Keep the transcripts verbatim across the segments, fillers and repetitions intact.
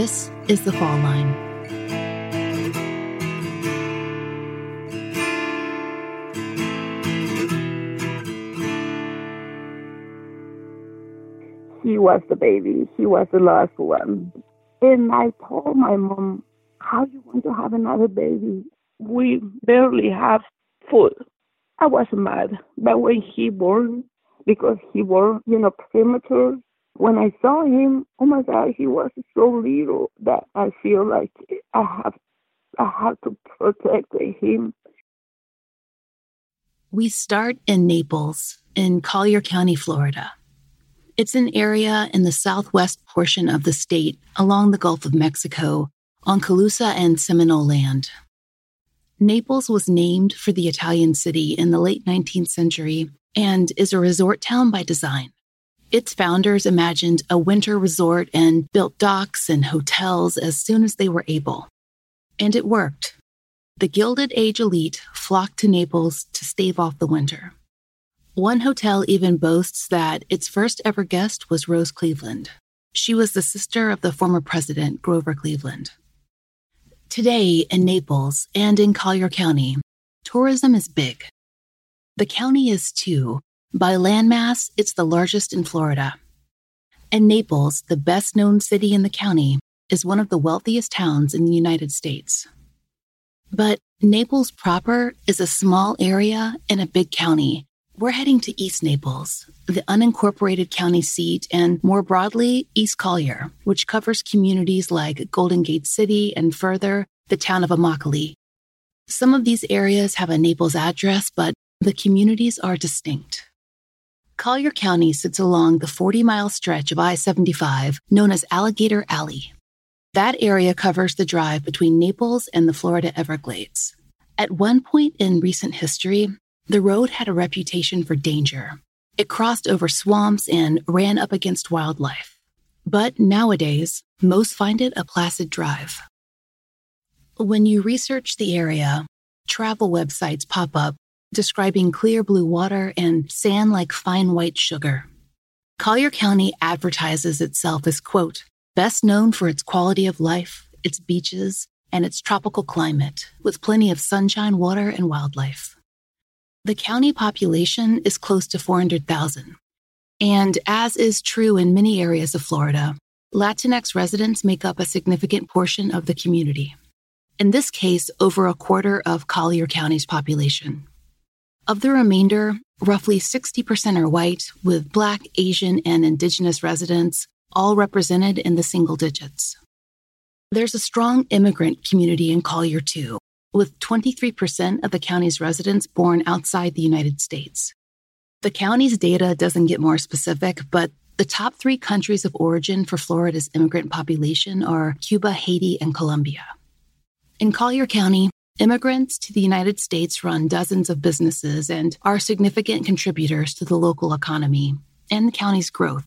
This is The Fall Line. He was the baby. He was the last one. And I told my mom, how you want to have another baby? We barely have food. I was mad. But when he born, because he born, you know, premature, when I saw him, oh my God, he was so little that I feel like I have, I have to protect him. We start in Naples, in Collier County, Florida. It's an area in the southwest portion of the state along the Gulf of Mexico on Calusa and Seminole land. Naples was named for the Italian city in the late nineteenth century and is a resort town by design. Its founders imagined a winter resort and built docks and hotels as soon as they were able. And it worked. The Gilded Age elite flocked to Naples to stave off the winter. One hotel even boasts that its first ever guest was Rose Cleveland. She was the sister of the former president, Grover Cleveland. Today, in Naples and in Collier County, tourism is big. The county is too. By landmass, it's the largest in Florida. And Naples, the best-known city in the county, is one of the wealthiest towns in the United States. But Naples proper is a small area in a big county. We're heading to East Naples, the unincorporated county seat, and more broadly, East Collier, which covers communities like Golden Gate City and further, the town of Immokalee. Some of these areas have a Naples address, but the communities are distinct. Collier County sits along the forty-mile stretch of I seventy-five known as Alligator Alley. That area covers the drive between Naples and the Florida Everglades. At one point in recent history, the road had a reputation for danger. It crossed over swamps and ran up against wildlife. But nowadays, most find it a placid drive. When you research the area, travel websites pop up describing clear blue water and sand like fine white sugar. Collier County advertises itself as, quote, best known for its quality of life, its beaches, and its tropical climate, with plenty of sunshine, water, and wildlife. The county population is close to four hundred thousand. And as is true in many areas of Florida, Latinx residents make up a significant portion of the community. In this case, over a quarter of Collier County's population. Of the remainder, roughly sixty percent are white, with Black, Asian, and Indigenous residents all represented in the single digits. There's a strong immigrant community in Collier, too, with twenty-three percent of the county's residents born outside the United States. The county's data doesn't get more specific, but the top three countries of origin for Florida's immigrant population are Cuba, Haiti, and Colombia. In Collier County, immigrants to the United States run dozens of businesses and are significant contributors to the local economy and the county's growth.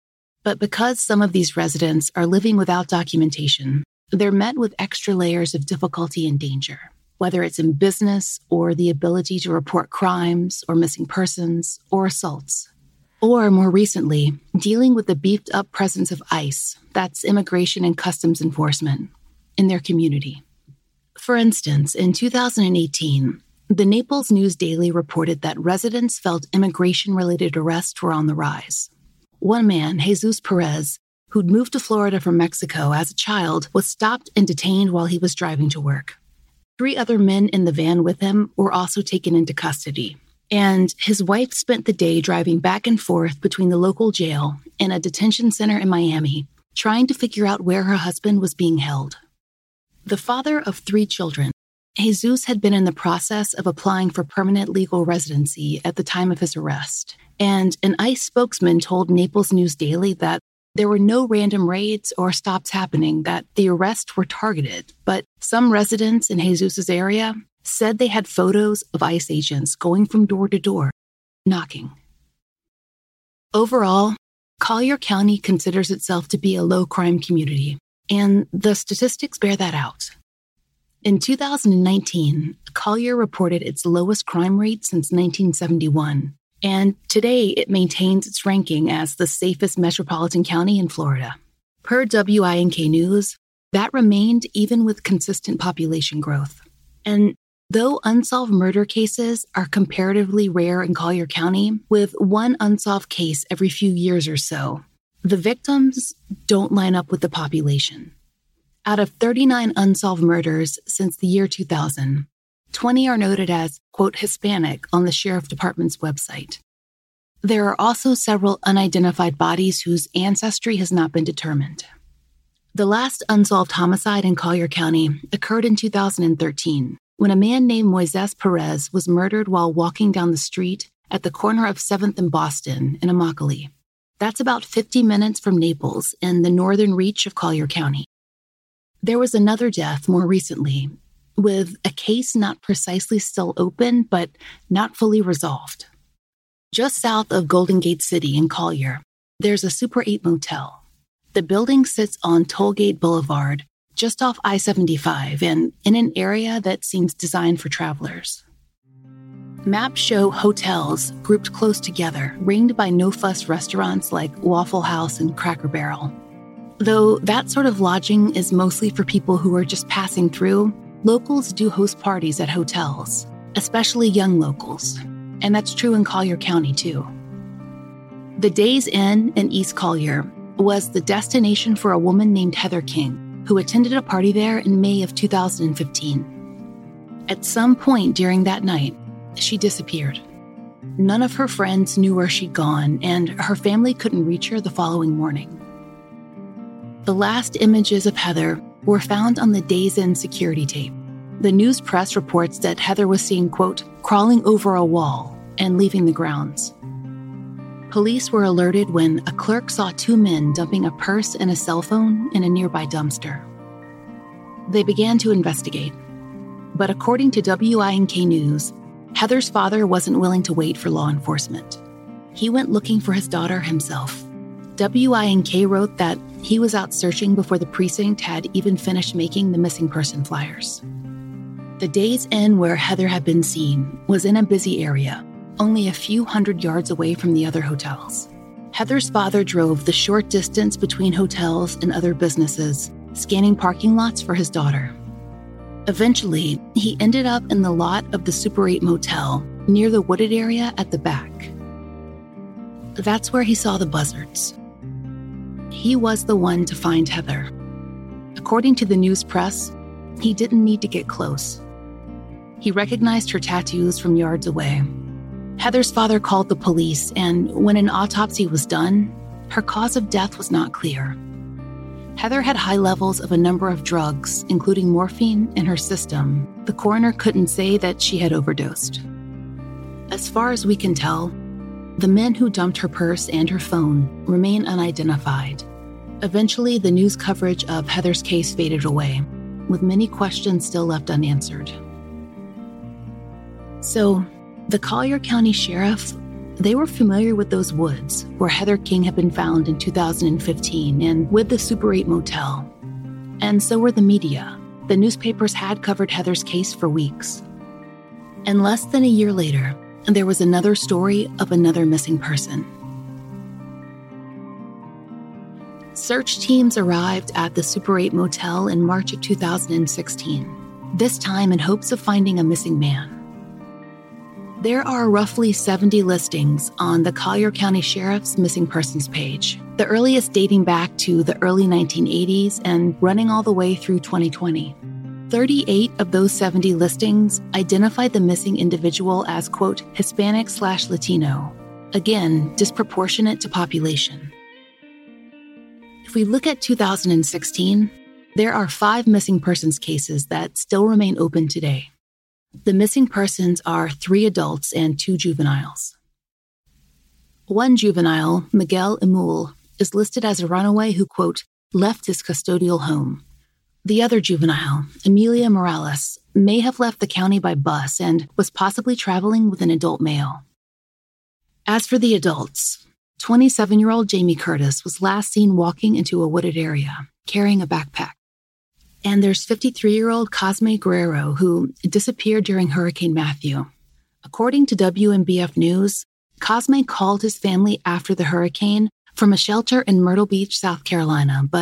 But because some of these residents are living without documentation, they're met with extra layers of difficulty and danger, whether it's in business or the ability to report crimes or missing persons or assaults. Or more recently, dealing with the beefed up presence of ICE, that's Immigration and Customs Enforcement, in their community. For instance, in two thousand eighteen, the Naples News Daily reported that residents felt immigration-related arrests were on the rise. One man, Jesus Perez, who'd moved to Florida from Mexico as a child, was stopped and detained while he was driving to work. Three other men in the van with him were also taken into custody, and his wife spent the day driving back and forth between the local jail and a detention center in Miami, trying to figure out where her husband was being held. The father of three children, Jesus had been in the process of applying for permanent legal residency at the time of his arrest, and an ICE spokesman told Naples News Daily that there were no random raids or stops happening, that the arrests were targeted, but some residents in Jesus's area said they had photos of ICE agents going from door to door, knocking. Overall, Collier County considers itself to be a low-crime community, and the statistics bear that out. In two thousand nineteen, Collier reported its lowest crime rate since nineteen seventy-one, and today it maintains its ranking as the safest metropolitan county in Florida. Per W I N K News, That remained even with consistent population growth. And though unsolved murder cases are comparatively rare in Collier County, with one unsolved case every few years or so, the victims don't line up with the population. Out of thirty-nine unsolved murders since the year two thousand, twenty are noted as, quote, Hispanic on the Sheriff Department's website. There are also several unidentified bodies whose ancestry has not been determined. The last unsolved homicide in Collier County occurred in two thousand thirteen, when a man named Moises Perez was murdered while walking down the street at the corner of seventh and Boston in Immokalee. That's about fifty minutes from Naples in the northern reach of Collier County. There was another death more recently, with a case not precisely still open, but not fully resolved. Just south of Golden Gate City in Collier, there's a Super eight motel. The building sits on Tollgate Boulevard, just off I seventy-five, and in an area that seems designed for travelers. Maps show hotels grouped close together, ringed by no-fuss restaurants like Waffle House and Cracker Barrel. Though that sort of lodging is mostly for people who are just passing through, locals do host parties at hotels, especially young locals. And that's true in Collier County, too. The Days Inn in East Collier was the destination for a woman named Heather King, who attended a party there in May of two thousand fifteen. At some point during that night, she disappeared. None of her friends knew where she'd gone, and her family couldn't reach her the following morning. The last images of Heather were found on the Days Inn security tape. The news press reports that Heather was seen, quote, crawling over a wall and leaving the grounds. Police were alerted when a clerk saw two men dumping a purse and a cell phone in a nearby dumpster. They began to investigate. But according to W I N K News, Heather's father wasn't willing to wait for law enforcement. He went looking for his daughter himself. W I N K wrote that he was out searching before the precinct had even finished making the missing person flyers. The Days Inn where Heather had been seen was in a busy area, only a few hundred yards away from the other hotels. Heather's father drove the short distance between hotels and other businesses, scanning parking lots for his daughter. Eventually, he ended up in the lot of the Super eight motel near the wooded area at the back. That's where he saw the buzzards. He was the one to find Heather. According to the news press, he didn't need to get close. He recognized her tattoos from yards away. Heather's father called the police, and when an autopsy was done, her cause of death was not clear. Heather had high levels of a number of drugs, including morphine, in her system. The coroner couldn't say that she had overdosed. As far as we can tell, the men who dumped her purse and her phone remain unidentified. Eventually, the news coverage of Heather's case faded away, with many questions still left unanswered. So, the Collier County Sheriff, they were familiar with those woods where Heather King had been found in two thousand fifteen and with the Super eight motel. And so were the media. The newspapers had covered Heather's case for weeks. And less than a year later, there was another story of another missing person. Search teams arrived at the Super eight motel in March of two thousand sixteen, this time in hopes of finding a missing man. There are roughly seventy listings on the Collier County Sheriff's Missing Persons page, the earliest dating back to the early nineteen eighties and running all the way through twenty twenty. thirty-eight of those seventy listings identified the missing individual as, quote, Hispanic slash Latino, again, disproportionate to population. If we look at two thousand sixteen, there are five missing persons cases that still remain open today. The missing persons are three adults and two juveniles. One juvenile, Miguel Emul, is listed as a runaway who, quote, left his custodial home. The other juvenile, Emilia Morales, may have left the county by bus and was possibly traveling with an adult male. As for the adults, twenty-seven-year-old Jamie Curtis was last seen walking into a wooded area, carrying a backpack. And there's fifty-three-year-old Cosme Guerrero, who disappeared during Hurricane Matthew. According to W M B F News, Cosme called his family after the hurricane from a shelter in Myrtle Beach, South Carolina, but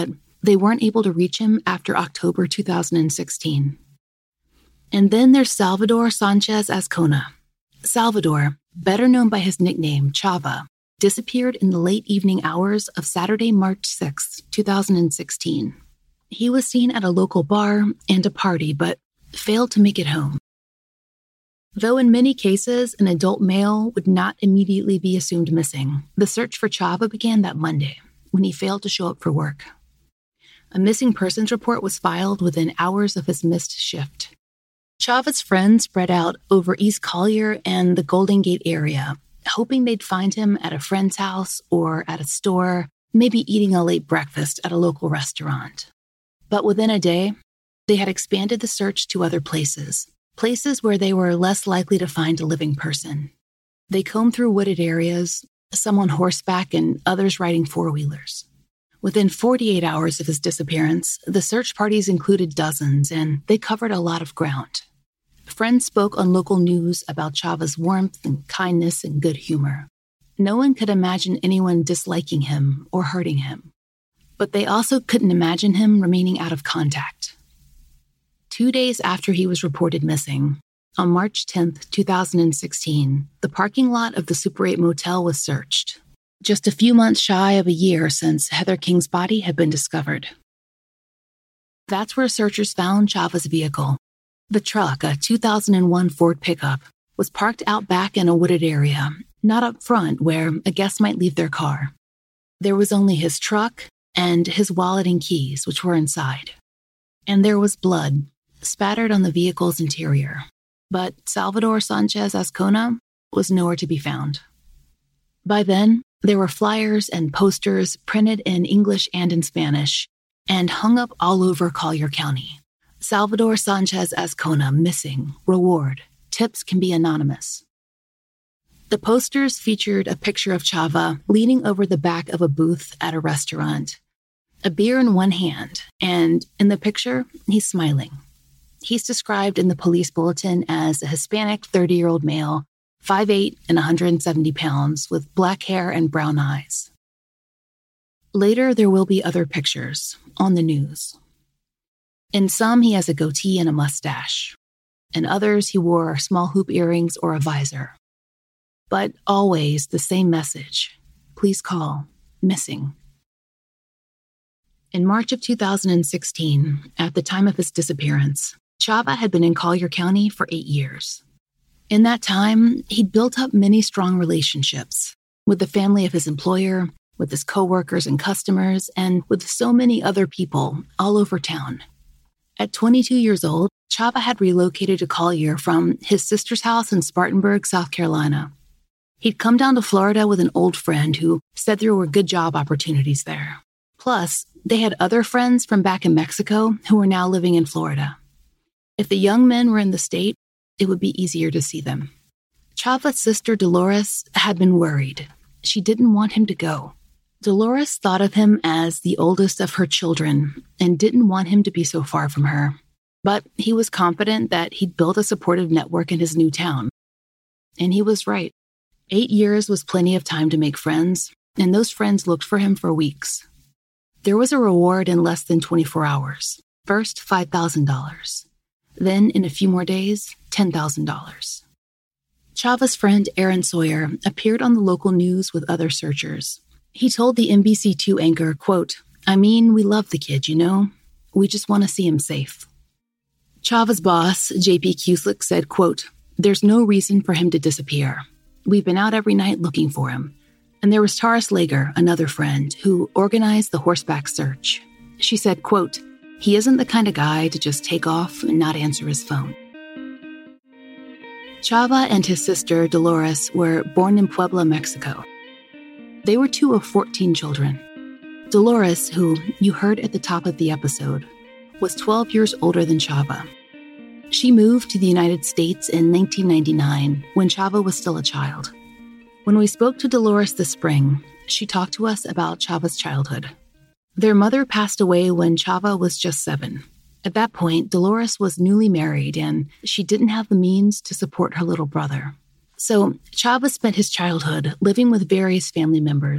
they weren't able to reach him after October two thousand sixteen. And then there's Salvador Sanchez Azcona. Salvador, better known by his nickname Chava, disappeared in the late evening hours of Saturday, March sixth, two thousand sixteen. He was seen at a local bar and a party, but failed to make it home. Though in many cases, an adult male would not immediately be assumed missing, the search for Chava began that Monday, when he failed to show up for work. A missing persons report was filed within hours of his missed shift. Chava's friends spread out over East Collier and the Golden Gate area, hoping they'd find him at a friend's house or at a store, maybe eating a late breakfast at a local restaurant. But within a day, they had expanded the search to other places, places where they were less likely to find a living person. They combed through wooded areas, some on horseback and others riding four-wheelers. Within forty-eight hours of his disappearance, the search parties included dozens, and they covered a lot of ground. Friends spoke on local news about Chava's warmth and kindness and good humor. No one could imagine anyone disliking him or hurting him. But they also couldn't imagine him remaining out of contact. Two days after he was reported missing, on March tenth, two thousand sixteen, the parking lot of the Super eight Motel was searched, just a few months shy of a year since Heather King's body had been discovered. That's where searchers found Chava's vehicle. The truck, a two thousand one Ford pickup, was parked out back in a wooded area, not up front where a guest might leave their car. There was only his truck and his wallet and keys, which were inside. And there was blood spattered on the vehicle's interior. But Salvador Sanchez Azcona was nowhere to be found. By then, there were flyers and posters printed in English and in Spanish and hung up all over Collier County. Salvador Sanchez Azcona missing, reward, tips can be anonymous. The posters featured a picture of Chava leaning over the back of a booth at a restaurant, a beer in one hand, and in the picture, he's smiling. He's described in the police bulletin as a Hispanic thirty-year-old male, five foot eight and one hundred seventy pounds, with black hair and brown eyes. Later, there will be other pictures on the news. In some, he has a goatee and a mustache. In others, he wore small hoop earrings or a visor. But always the same message. Please call. Missing. In March of two thousand sixteen, at the time of his disappearance, Chava had been in Collier County for eight years. In that time, he'd built up many strong relationships with the family of his employer, with his coworkers and customers, and with so many other people all over town. At twenty-two years old, Chava had relocated to Collier from his sister's house in Spartanburg, South Carolina. He'd come down to Florida with an old friend who said there were good job opportunities there. Plus, they had other friends from back in Mexico who were now living in Florida. If the young men were in the state, it would be easier to see them. Chava's sister Dolores had been worried. She didn't want him to go. Dolores thought of him as the oldest of her children and didn't want him to be so far from her. But he was confident that he'd built a supportive network in his new town. And he was right. Eight years was plenty of time to make friends, and those friends looked for him for weeks. There was a reward in less than twenty-four hours. First, five thousand dollars. Then, in a few more days, ten thousand dollars. Chava's friend Aaron Sawyer appeared on the local news with other searchers. He told the N B C two anchor, quote, "I mean, we love the kid, you know? We just want to see him safe." Chava's boss, J P Kuslik, said, quote, "There's no reason for him to disappear. We've been out every night looking for him." And there was Taurus Lager, another friend, who organized the horseback search. She said, quote, "He isn't the kind of guy to just take off and not answer his phone." Chava and his sister, Dolores, were born in Puebla, Mexico. They were two of fourteen children. Dolores, who you heard at the top of the episode, was twelve years older than Chava. She moved to the United States in nineteen ninety-nine when Chava was still a child. When we spoke to Dolores this spring, she talked to us about Chava's childhood. Their mother passed away when Chava was just seven. At that point, Dolores was newly married and she didn't have the means to support her little brother. So Chava spent his childhood living with various family members,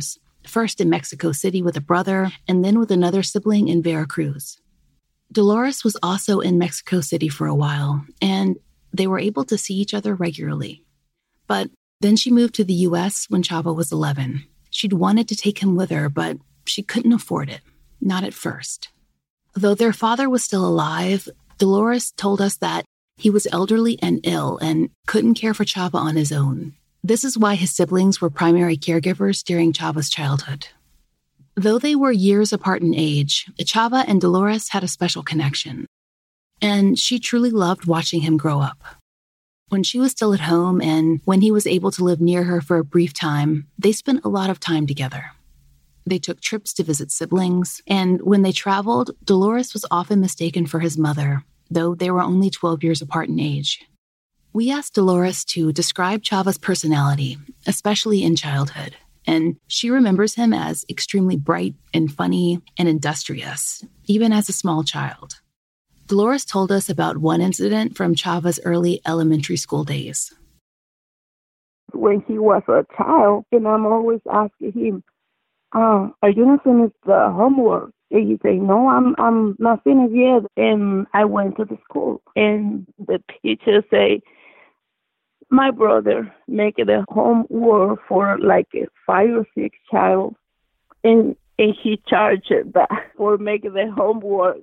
first in Mexico City with a brother, and then with another sibling in Veracruz. Dolores was also in Mexico City for a while, and they were able to see each other regularly. But then she moved to the U S when Chava was eleven. She'd wanted to take him with her, but she couldn't afford it. Not at first. Though their father was still alive, Dolores told us that he was elderly and ill and couldn't care for Chava on his own. This is why his siblings were primary caregivers during Chava's childhood. Though they were years apart in age, Chava and Dolores had a special connection, and she truly loved watching him grow up. When she was still at home and when he was able to live near her for a brief time, they spent a lot of time together. They took trips to visit siblings, and when they traveled, Dolores was often mistaken for his mother, though they were only twelve years apart in age. We asked Dolores to describe Chava's personality, especially in childhood, and she remembers him as extremely bright and funny and industrious, even as a small child. Dolores told us about one incident from Chava's early elementary school days. When he was a child, and I'm always asking him, uh, are you not finished the homework? And he say, no, I'm I'm not finished yet. And I went to the school, and the teacher say, my brother make the homework for like a five or six child, and and he charged that for making the homework.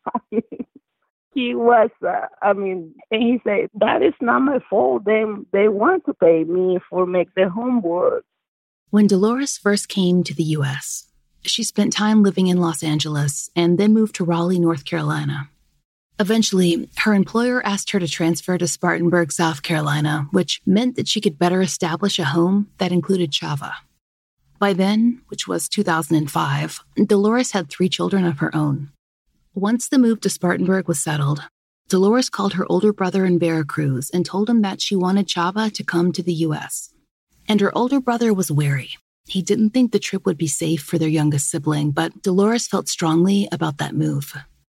He was, uh, I mean, and he said, that is not my fault. They, they want to pay me for make the homework. When Dolores first came to the U S, she spent time living in Los Angeles and then moved to Raleigh, North Carolina. Eventually, her employer asked her to transfer to Spartanburg, South Carolina, which meant that she could better establish a home that included Chava. By then, which was two thousand five, Dolores had three children of her own. Once the move to Spartanburg was settled, Dolores called her older brother in Veracruz and told him that she wanted Chava to come to the U S. And her older brother was wary. He didn't think the trip would be safe for their youngest sibling, but Dolores felt strongly about that move.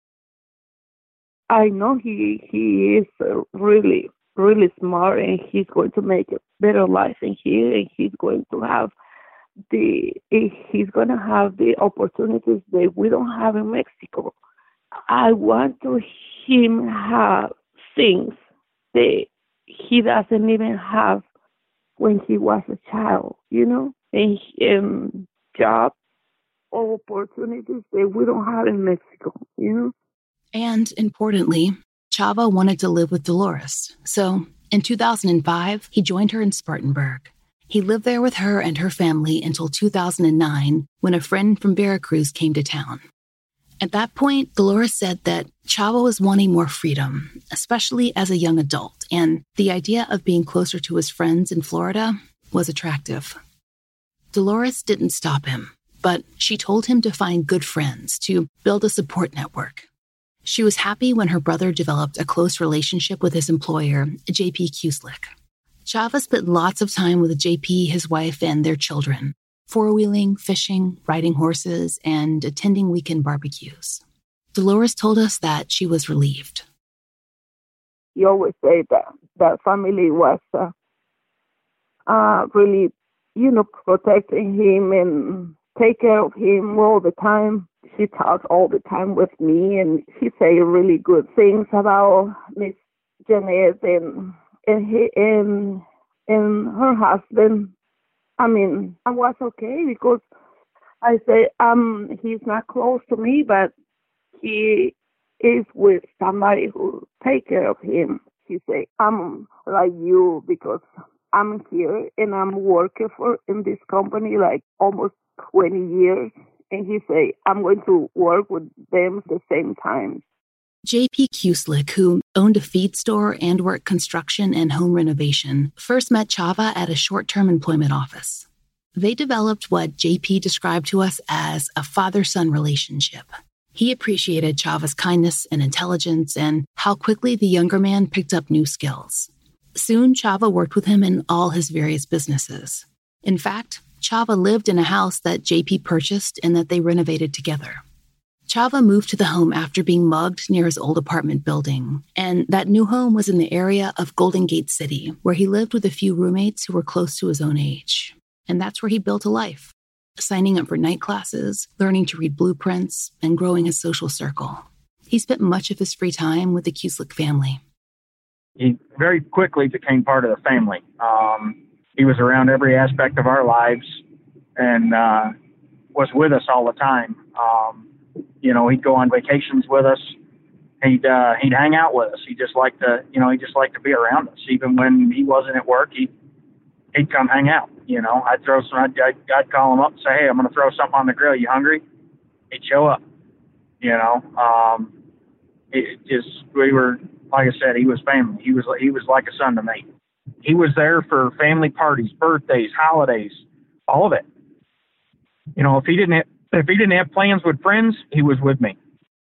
I know he he is uh, really, really smart, and he's going to make a better life in here, and he's going to have the he's going to have the opportunities that we don't have in Mexico. I want to him have things that he doesn't even have when he was a child, you know, and, and job opportunities that we don't have in Mexico, you know. And importantly, Chava wanted to live with Dolores. So in two thousand five, he joined her in Spartanburg. He lived there with her and her family until two thousand nine, when a friend from Veracruz came to town. At that point, Dolores said that Chava was wanting more freedom, especially as a young adult, and the idea of being closer to his friends in Florida was attractive. Dolores didn't stop him, but she told him to find good friends, to build a support network. She was happy when her brother developed a close relationship with his employer, J P Kuslik. Chava spent lots of time with J P, his wife, and their children, four-wheeling, fishing, riding horses, and attending weekend barbecues. Dolores told us that she was relieved. He always said that that family was uh, uh, really, you know, protecting him and take care of him all the time. She talks all the time with me, and she say really good things about Miss Janet and and he and and her husband. I mean, I was okay because I say um he's not close to me, but he is with somebody who take care of him. He say, I'm like you because I'm here and I'm working for in this company like almost twenty years. And he say, I'm going to work with them at the same time. J P Kuslik, who owned a feed store and worked construction and home renovation, first met Chava at a short-term employment office. They developed what J P described to us as a father-son relationship. He appreciated Chava's kindness and intelligence and how quickly the younger man picked up new skills. Soon, Chava worked with him in all his various businesses. In fact, Chava lived in a house that J P purchased and that they renovated together. Chava moved to the home after being mugged near his old apartment building, and that new home was in the area of Golden Gate City, where he lived with a few roommates who were close to his own age. And that's where he built a life. signing up for night classes, learning to read blueprints, and growing his social circle. He spent much of his free time with the Kuslik family. He very quickly became part of the family. Um, he was around every aspect of our lives and uh, was with us all the time. Um, you know, he'd go on vacations with us. He'd uh, he'd hang out with us. He just liked to, you know, he just liked to be around us. Even when he wasn't at work, he he'd come hang out. You know, I'd throw some. I'd, I'd, I'd call him up and say, "Hey, I'm going to throw something on the grill. You hungry?" He'd show up. You know, um, it just we were like I said, he was family. He was he was like a son to me. He was there for family parties, birthdays, holidays, all of it. You know, if he didn't have, if he didn't have plans with friends, he was with me.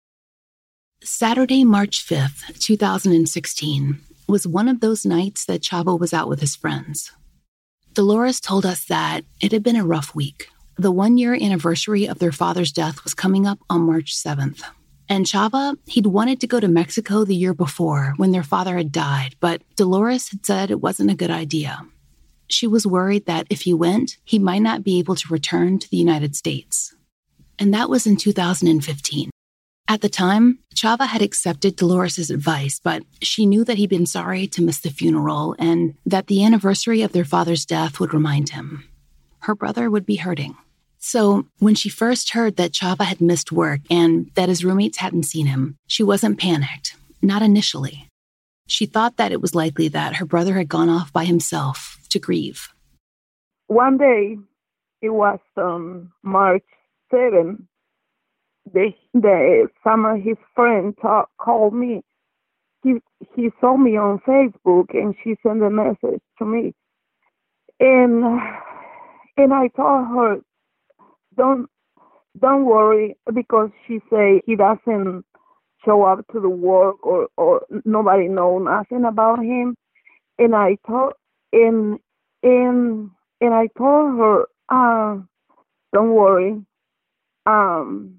Saturday, March fifth, two thousand sixteen, was one of those nights that Chava was out with his friends. Dolores told us that it had been a rough week. The one-year anniversary of their father's death was coming up on March seventh. And Chava, he'd wanted to go to Mexico the year before when their father had died, but Dolores had said it wasn't a good idea. She was worried that if he went, he might not be able to return to the United States. And that was in two thousand fifteen. At the time, Chava had accepted Dolores' advice, but she knew that he'd been sorry to miss the funeral and that the anniversary of their father's death would remind him. Her brother would be hurting. So when she first heard that Chava had missed work and that his roommates hadn't seen him, she wasn't panicked, not initially. She thought that it was likely that her brother had gone off by himself to grieve. One day, it was um, March seventh, the, the, some of his friends talk, called me. He, he saw me on Facebook and she sent a message to me. And, and I told her, Don't don't worry, because she say he doesn't show up to the work or, or nobody know nothing about him. And I told and and and I told her, uh, don't worry. Um,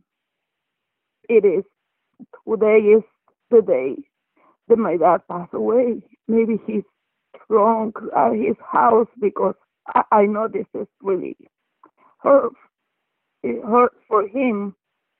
it is today is the day that my dad passed away. Maybe he's drunk at his house, because I, I know this is really hurt. It hurt for him,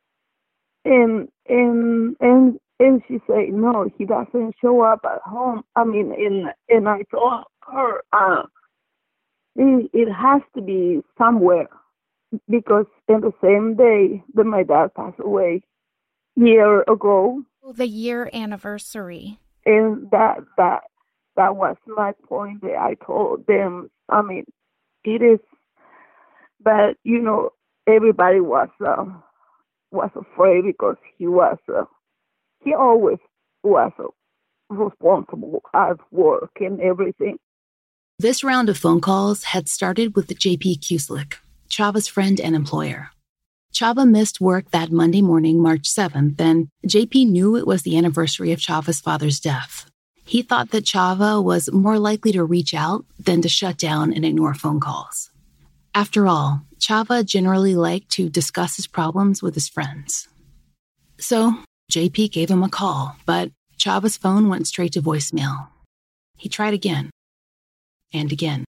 and and and and she said, no, he doesn't show up at home. I mean, and and I told her, uh, it, it has to be somewhere, because in the same day that my dad passed away, year ago, the year anniversary, and that that that was my point that I told them. I mean, it is, but you know. Everybody was uh, was afraid, because he was uh, he always was uh, responsible at work and everything. This round of phone calls had started with J P Kuslik, Chava's friend and employer. Chava missed work that Monday morning, March seventh, and J P knew it was the anniversary of Chava's father's death. He thought that Chava was more likely to reach out than to shut down and ignore phone calls. After all, Chava generally liked to discuss his problems with his friends. So J P gave him a call, but Chava's phone went straight to voicemail. He tried again and again.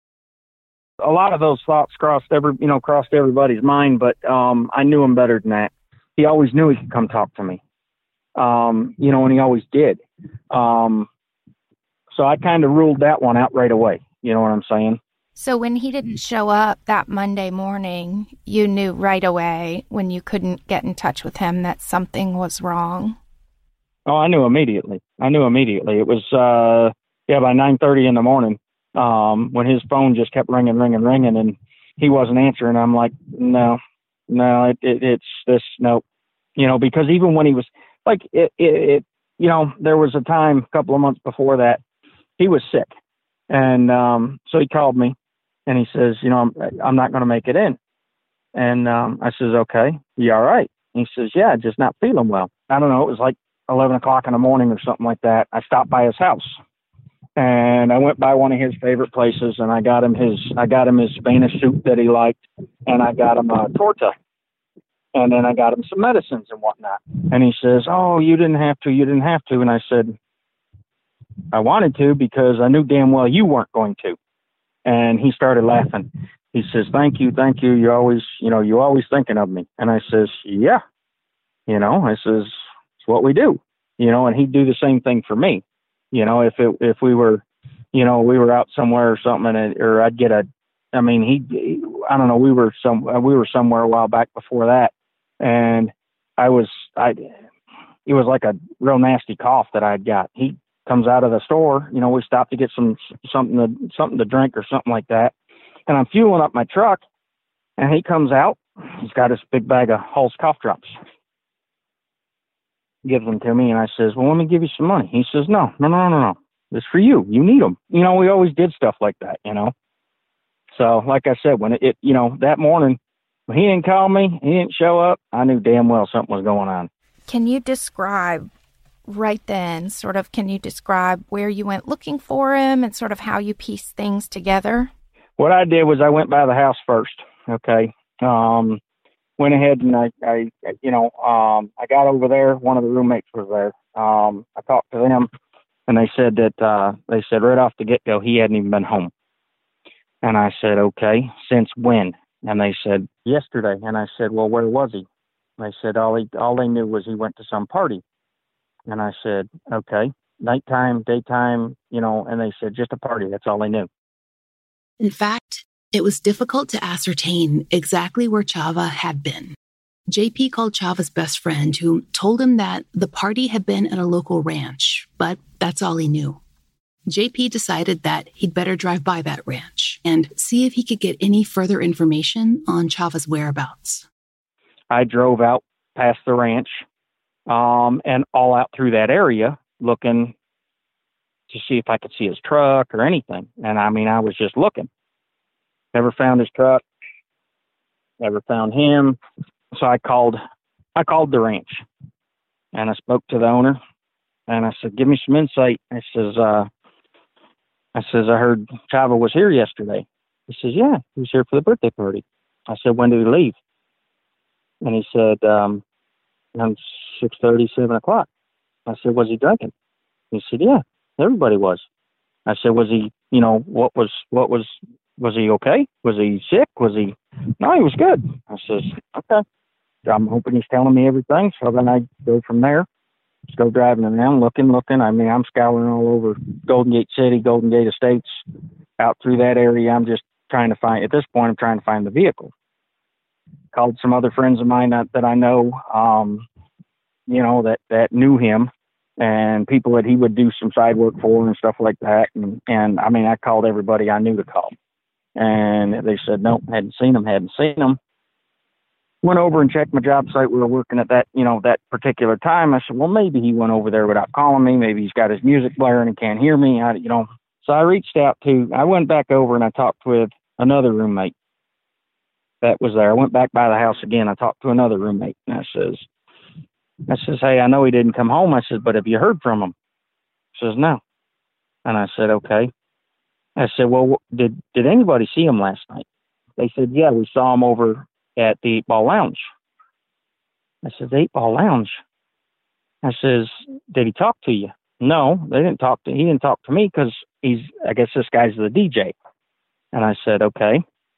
A lot of those thoughts crossed every, you know, crossed everybody's mind, but um, I knew him better than that. He always knew he could come talk to me, um, you know, and he always did. Um, so I kind of ruled that one out right away. You know what I'm saying? So when he didn't show up that Monday morning, you knew right away when you couldn't get in touch with him that something was wrong? Oh, I knew immediately. I knew immediately. It was, uh, yeah, by nine thirty in the morning, um, when his phone just kept ringing, ringing, ringing, and he wasn't answering. I'm like, no, no, it, it, it's this, no. You know, because even when he was, like, it, it, it, you know, there was a time a couple of months before that, he was sick. And um, so he called me. And he says, you know, I'm, I'm not going to make it in. And um, I says, okay, you all right? And he says, yeah, just not feeling well. I don't know. It was like eleven o'clock in the morning or something like that. I stopped by his house and I went by one of his favorite places, and I got him his, I got him his Spanish soup that he liked, and I got him a torta, and then I got him some medicines and whatnot. And he says, oh, you didn't have to, you didn't have to. And I said, I wanted to, because I knew damn well you weren't going to. And he started laughing. He says, thank you, thank you. You always, you know, you always thinking of me. And I says, yeah, you know, I says, it's what we do, you know, and he'd do the same thing for me. You know, if it, if we were, you know, we were out somewhere or something, and, or I'd get a, I mean, he, I don't know, we were some, we were somewhere a while back before that. And I was, I, it was like a real nasty cough that I'd got. He comes out of the store, you know, we stopped to get some, something to, something to drink or something like that. And I'm fueling up my truck, and he comes out. He's got this big bag of Hall's cough drops. Gives them to me, and I says, well, let me give you some money. He says, no, no, no, no, no. It's for you. You need them. You know, we always did stuff like that, you know. So, like I said, when it, it you know, that morning, when he didn't call me, he didn't show up, I knew damn well something was going on. Can you describe right then, sort of, can you describe where you went looking for him and sort of how you pieced things together? What I did was I went by the house first, okay. Um, went ahead and I, I, you know, um, I got over there. One of the roommates was there. Um, I talked to them, and they said that, uh, they said right off the get-go, he hadn't even been home. And I said, okay, since when? And they said, yesterday. And I said, well, where was he? They said, all he, all they knew was he went to some party. And I said, okay, nighttime, daytime, you know, and they said, just a party. That's all they knew. In fact, it was difficult to ascertain exactly where Chava had been. J P called Chava's best friend, who told him that the party had been at a local ranch, but that's all he knew. J P decided that he'd better drive by that ranch and see if he could get any further information on Chava's whereabouts. I drove out past the ranch um, and all out through that area looking to see if I could see his truck or anything. And I mean, I was just looking. Never found his truck. Never found him. So I called, I called the ranch, and I spoke to the owner, and I said, give me some insight. I says, uh, I says, I heard Chava was here yesterday. He says, yeah, he was here for the birthday party. I said, when did he leave? And he said, um, around six thirty, seven o'clock. I said, was he drinking? He said, yeah. Everybody was. I said, was he, you know, what was, what was, was he okay? Was he sick? Was he, no, he was good. I says, okay. I'm hoping he's telling me everything. So then I go from there, just go driving around, looking, looking. I mean, I'm scouring all over Golden Gate City, Golden Gate Estates, out through that area. I'm just trying to find, at this point, I'm trying to find the vehicle. Called some other friends of mine that, that I know, um, you know, that, that knew him. And people that he would do some side work for and stuff like that. And, and I mean, I called everybody I knew to call. And they said, nope, hadn't seen him, hadn't seen him. Went over and checked my job site. We were working at that, you know, that particular time. I said, well, maybe he went over there without calling me. Maybe he's got his music blaring and can't hear me. I, you know, so I reached out to, I went back over and I talked with another roommate that was there. I went back by the house again. I talked to another roommate, and I says, I says, hey, I know he didn't come home. I said, but have you heard from him? He says, no. And I said, okay. I said, well, did did anybody see him last night? They said, yeah, we saw him over at the Eight Ball Lounge. I said, the Eight Ball Lounge? I says, did he talk to you? No, they didn't talk to, he didn't talk to me because he's, I guess this guy's the D J. And I said, okay.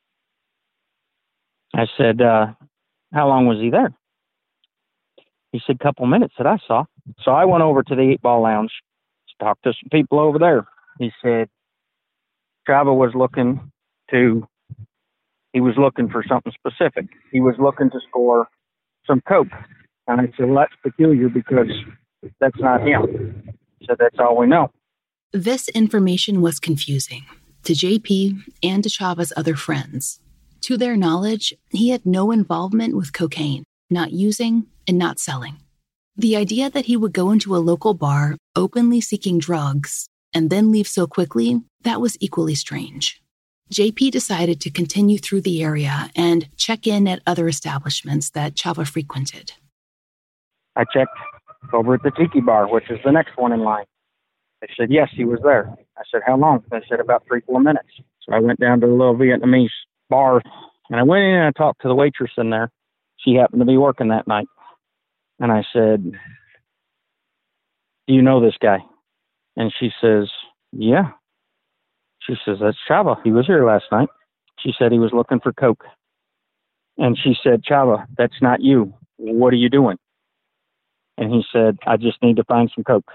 I said, uh, how long was he there? He said, couple minutes that I saw. So I went over to the Eight Ball Lounge, talked to some people over there. He said, Chava was looking to, he was looking for something specific. He was looking to score some coke. And I said, well, that's peculiar because that's not him. He said, that's all we know. This information was confusing to J P and to Chava's other friends. To their knowledge, he had no involvement with cocaine, not using and not selling. The idea that he would go into a local bar openly seeking drugs and then leave so quickly, that was equally strange. J P decided to continue through the area and check in at other establishments that Chava frequented. I checked over at the Tiki Bar, which is the next one in line. They said, yes, he was there. I said, how long? They said, about three, four minutes. So I went down to the little Vietnamese bar, and I went in and I talked to the waitress in there. She happened to be working that night. And I said, do you know this guy? And she says, yeah. She says, that's Chava. He was here last night. She said he was looking for coke. And she said, Chava, that's not you. What are you doing? And he said, I just need to find some coke.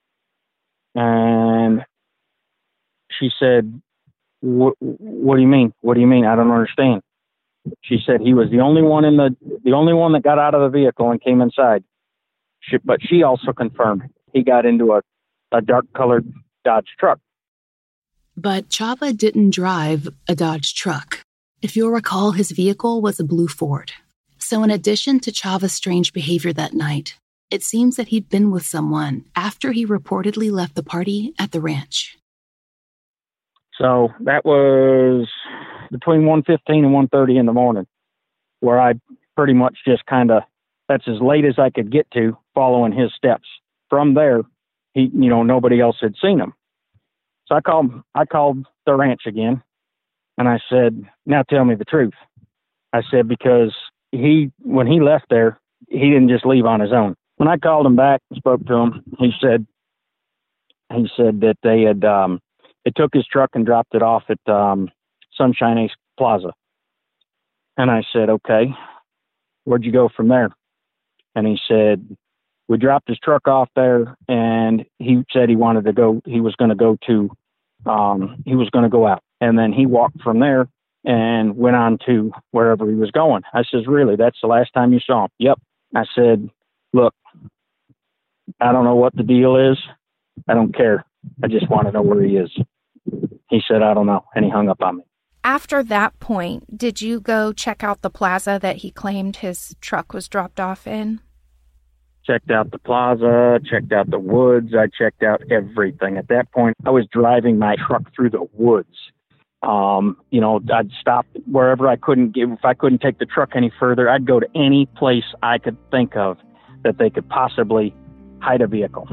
And she said, what do you mean? What do you mean? I don't understand. She said he was the only one in the, the only one that got out of the vehicle and came inside. She, but she also confirmed he got into a, a dark colored Dodge truck. But Chava didn't drive a Dodge truck. If you'll recall, his vehicle was a blue Ford. So in addition to Chava's strange behavior that night, it seems that he'd been with someone after he reportedly left the party at the ranch. So that was between one fifteen and one thirty in the morning, where I pretty much just kind of, that's as late as I could get to following his steps. From there, he, you know, nobody else had seen him. So I called, I called the ranch again, and I said, now tell me the truth. I said, because he, when he left there, he didn't just leave on his own. When I called him back and spoke to him, he said, he said that they had, um, they took his truck and dropped it off at um, Sunshine Ace Plaza. And I said, okay, where'd you go from there? And he said, we dropped his truck off there, and he said he wanted to go, he was going to go to, um, he was going to go out. And then he walked from there and went on to wherever he was going. I says, really, that's the last time you saw him? Yep. I said, look, I don't know what the deal is. I don't care. I just want to know where he is. He said, I don't know. And he hung up on me. After that point, did you go check out the plaza that he claimed his truck was dropped off in? Checked out the plaza, checked out the woods. I checked out everything. At that point, I was driving my truck through the woods. Um, you know, I'd stop wherever I couldn't get, if I couldn't take the truck any further, I'd go to any place I could think of that they could possibly hide a vehicle,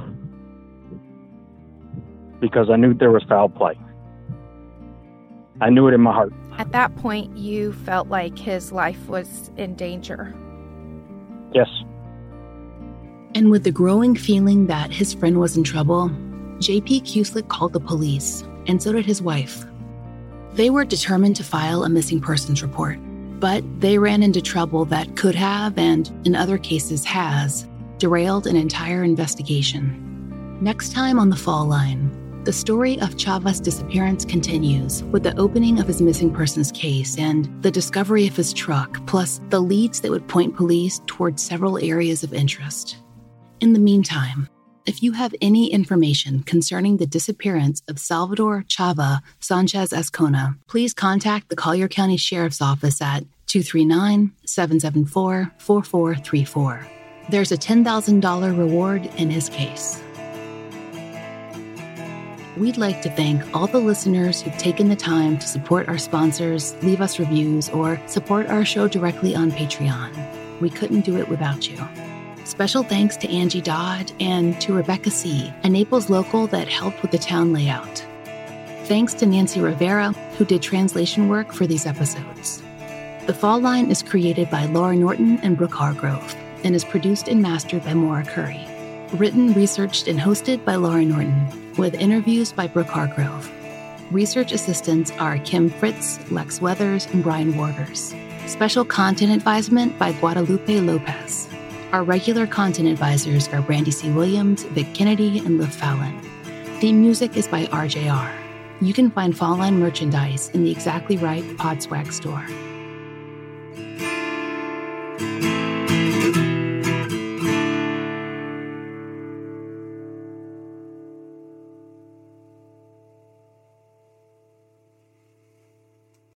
because I knew there was foul play. I knew it in my heart. At that point, you felt like his life was in danger. Yes. And with the growing feeling that his friend was in trouble, J P Kuslik called the police, and so did his wife. They were determined to file a missing persons report, but they ran into trouble that could have, and in other cases has, derailed an entire investigation. Next time on The Fall Line, the story of Chava's disappearance continues with the opening of his missing persons case and the discovery of his truck, plus the leads that would point police towards several areas of interest. In the meantime, if you have any information concerning the disappearance of Salvador Chava Sanchez-Azcona, please contact the Collier County Sheriff's Office at two three nine, seven seven four, four four three four. There's a ten thousand dollars reward in his case. We'd like to thank all the listeners who've taken the time to support our sponsors, leave us reviews, or support our show directly on Patreon. We couldn't do it without you. Special thanks to Angie Dodd and to Rebecca C., a Naples local that helped with the town layout. Thanks to Nancy Rivera, who did translation work for these episodes. The Fall Line is created by Laura Norton and Brooke Hargrove and is produced and mastered by Maura Curry. Written, researched, and hosted by Laura Norton, with interviews by Brooke Hargrove. Research assistants are Kim Fritz, Lex Weathers, and Brian Waters. Special content advisement by Guadalupe Lopez. Our regular content advisors are Brandy C. Williams, Vic Kennedy, and Liv Fallon. Theme music is by R J R. You can find Fall Line merchandise in the Exactly Right Podswag store.